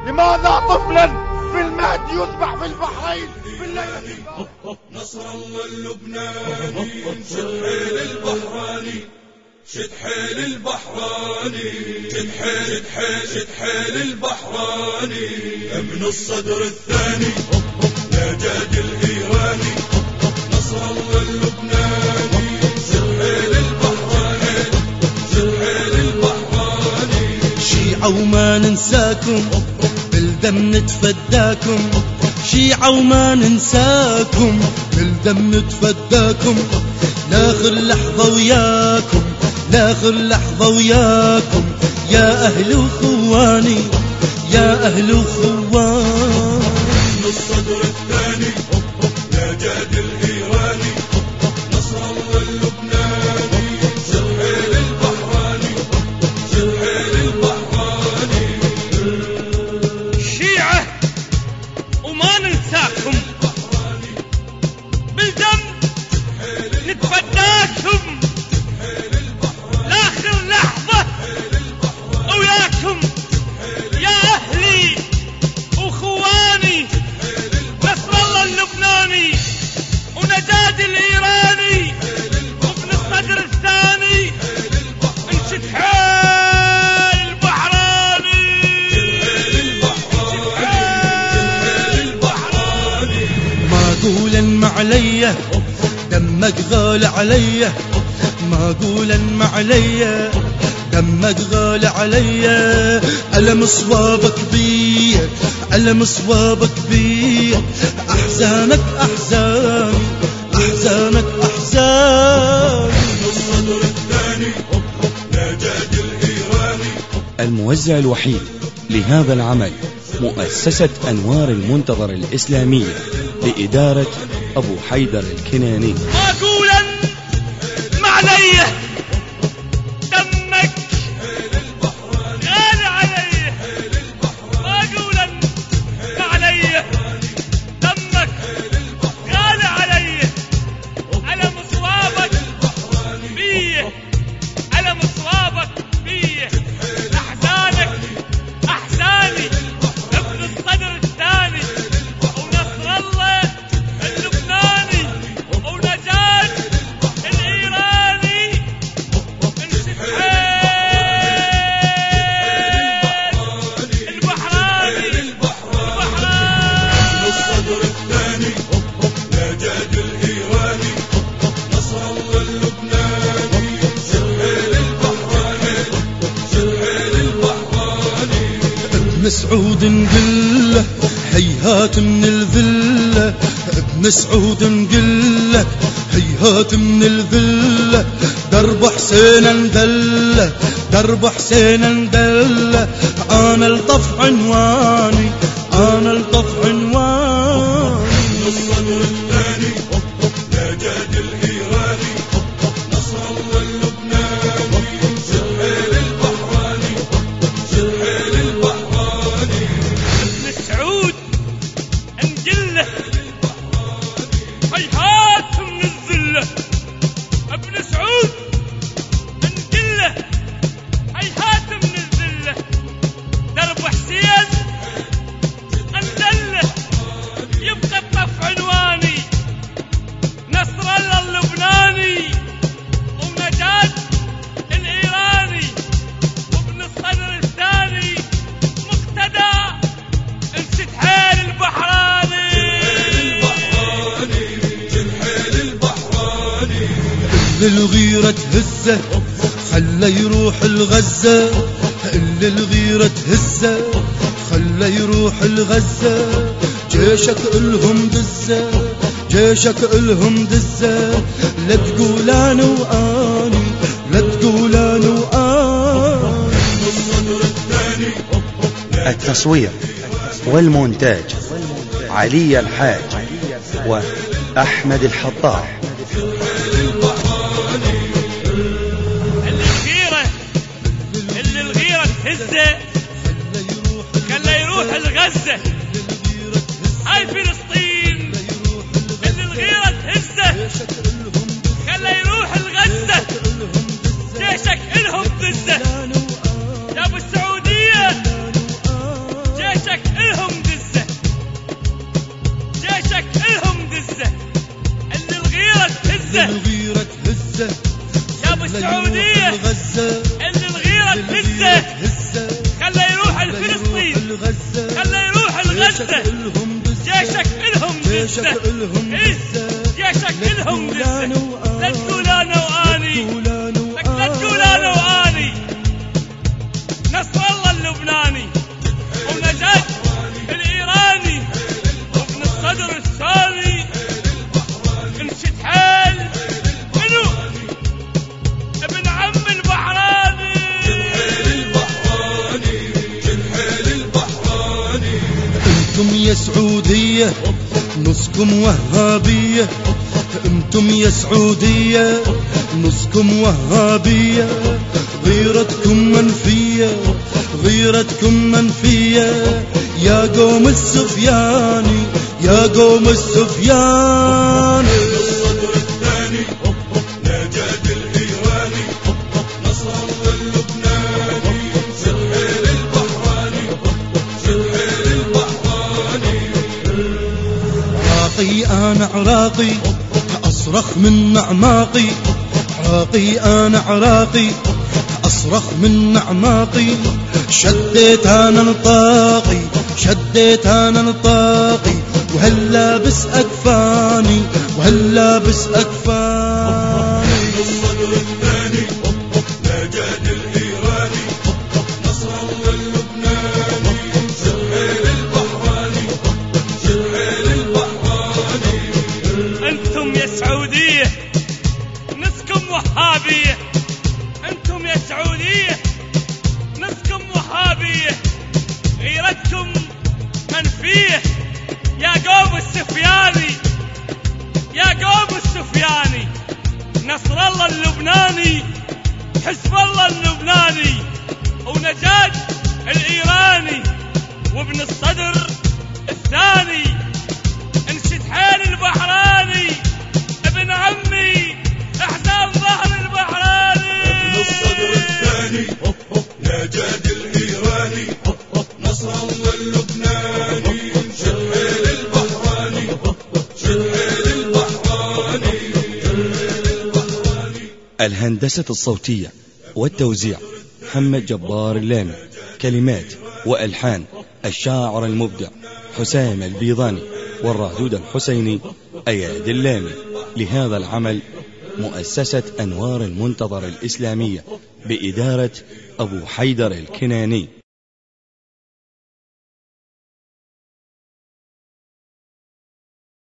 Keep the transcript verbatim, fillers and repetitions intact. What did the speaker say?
لماذا طفلا في المهد يذبح في البحرين في الليلة؟ نصر الله اللبناني شد حيل البحراني شد حيل البحراني شد حيل شد حيل شد حيل البحراني ابن الصدر الثاني نجاد الإيراني نصر الله اللبناني شد حيل البحراني شد حيل البحراني شيعة وما ننساكم بالدم نتفداكم شيعة وما ننساكم بالدم نتفداكم لاخر لحظة وياكم لاخر لحظة وياكم يا أهل وخواني يا أهل وخواني الصدر الثاني نجاد الإيراني نصر الله اللبناني شد حيل البحراني شد حيل البحراني شيعة وما ننساكم بالدم نتفداكم لاخر لحظة وياكم يا أهلي وخواني نصر الله اللبناني ونجاد الإيراني وابن الصدر الثاني انشد حيل البحراني ما قولا ما عليا دمك غالي عليا ما قولا ما عليا دمك غالي عليا ألم صوابك بيا ألم صوابك بيا أحزانك أحزاني أحزانك أحزاني الصدر الثاني نجاد الإيراني. الموزع الوحيد لهذا العمل مؤسسة أنوار المنتظر الإسلامية بإدارة أبو حيدر الكناني. ما قولا ما عليه دمك غالي عليه ما قولا ما عليه دمك غالي عليه ألم صوابك بيه ألم صوابك بيه أحزانك أحزاني ابن الصدر الثاني ونصر الله اللبناني ونجاد الإيراني انشد حيل البحراني البحراني الصدر الثاني نجاد الإيراني نصر الله اللبناني شد حيل البحراني شد حيل البحراني. ابن سعود نقله هيهات من الذلة ابن سعود نقله هيهات من الذلة درب حسين ندله درب حسين ندله انا الطف عنواني انا الطف عنواني الصدر الثاني نجاد الإيراني نصر الله اللبناني شد حيل البحراني شد حيل البحراني. ابن سعود نقله هيهات من الذلة ابن سعود نقله هيهات من الذلة درب حسين ندله يبقى الطف عنواني نصر الله اللبناني ونجاد الإيراني وابن الصدر الثاني مقتدى انشد حيل البحراني شد حيل البحراني. اللي الغيرة تهزه خلى يروح الغزة اللي الغيرة تهزه خلى يروح الغزة جيشك الهم دزة جيشك الهم دزة لا تقول انا واني لا تقول انا واني. الصدر الثاني التصوير والمونتاج علي الحاج وأحمد الحطاب. اللي الغيرة اللي الغيرة تهزه خلى يروح الغزة هاي فلسطين اللي الغيرة تهزه خلى يروح الغزة جيشك الهم دزة يا ابو السعودية جيشك إلهم دزة، جيشك إلهم دزة، اللي الغيرة تهزه، الغيرة تهزه يا ابو السعودية اللي الغيرة تهزه، خلى يروح الفلسطين، خلى يروح الغزة، جيشك إلهم دزة، إيه جيشك إلهم دزة، لا تقول أنا وآني، لك لا تقول أنا وآني، نصر الله اللبناني ونجاة الإيراني وابن الصدر الثاني انشد حيل منو ابن عم البحراني، انتم يا سعودية نصكم وهابية، انتم يا سعودية نصكم وهابية، غيرتكم منفية غيرتكم منفية، يا قوم السفياني يا قوم السفياني. الصدر الثاني نجاد الإيراني، نصر الله اللبناني، سهيل البحراني، سهيل البحراني. عراقي أنا عراقي أصرخ من أعماقي، عراقي أنا عراقي أصرخ من أعماقي، شديت أنا نطاقي شديت أنا نطاقي، وهل لابس أكفاني وهل لابس أكفاني. الصدر الثاني نجاد الإيراني، نصر الله اللبناني، سهيل البحراني، سهيل البحراني. انتم يا سعودية نسكم وهابية، انتم يا سعودية نسكم وهابية، غيرتكم منفية، يا قوم السفياني يا قوم السفياني، نصر الله اللبناني، حزب الله اللبناني، ونجاة الإيراني، وابن الصدر الثاني انشد حيل البحراني، ابن عمي احزان ظهر البحراني. ابن الصدر الثاني نجاد الإيراني، نصر الله اللبناني، سهيل البحراني، سهيل البحراني. الهندسة الصوتية والتوزيع محمد جبار اللامي، كلمات وألحان الشاعر المبدع حسام البيضاني، والرادود الحسيني أياد اللامي. لهذا العمل مؤسسة أنوار المنتظر الإسلامية بإدارة أبو حيدر الكناني.